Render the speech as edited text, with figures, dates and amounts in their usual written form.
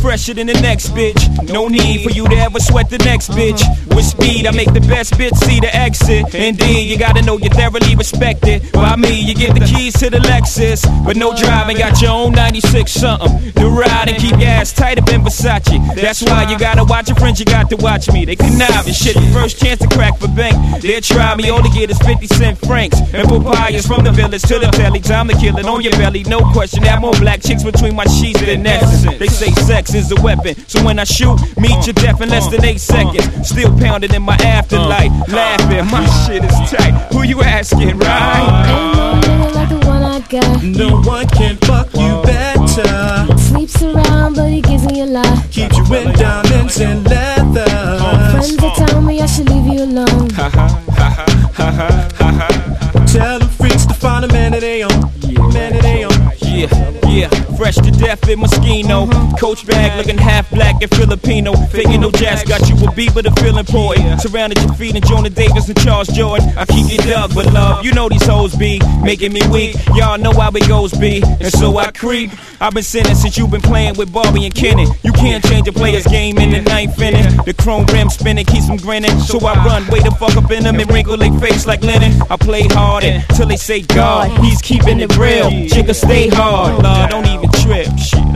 fresher than the next bitch. No need for you to ever sweat the next bitch. With speed, I make the best bitch see the exit. Indeed, you gotta know you're thoroughly respected. By me, you get the keys to the Lexus, but no driving, got your own 96 something. To ride and keep your ass tight up in Versace. That's why you gotta watch your friends, you got to watch me. They connive and shit, the first chance to crack for bank. They'll try me, all they get is 50 cent francs. And papayas from the village to the telly. Time to kill it on your belly, no question. Have more black chicks between my sheets than essence. They say sex is a weapon, so when I shoot, meet your death in less than 8 seconds. Still pounding in my afterlife, laughing, my shit is tight. Who you asking, right? Ain't no nigga like the one I got. No one can fuck you better. Sleeps around, but he gives me a lot. Keeps you in diamonds and leather. Friends are telling me I should leave you alone. Tell them freaks to find a man that they own. Man that they own. Yeah, fresh to death in Moschino. Coach bag looking half black and Filipino. Faking no jazz, got you a beat but a feeling important. Surrounded your feet and Jonah Davis and Charles Jordan. I keep it dug but love, you know these hoes be making me weak. Y'all know how it goes be, and so I creep. I've been sinning since you've been playing with Barbie and Kenny. You can't change a player's game in the ninth inning. The chrome rim spinning keeps them grinning. So I run way the fuck up in them and wrinkle their face like linen. I play hard till they say God, he's keeping it real. Chicka stay hard, Lord, don't even trip. Shit,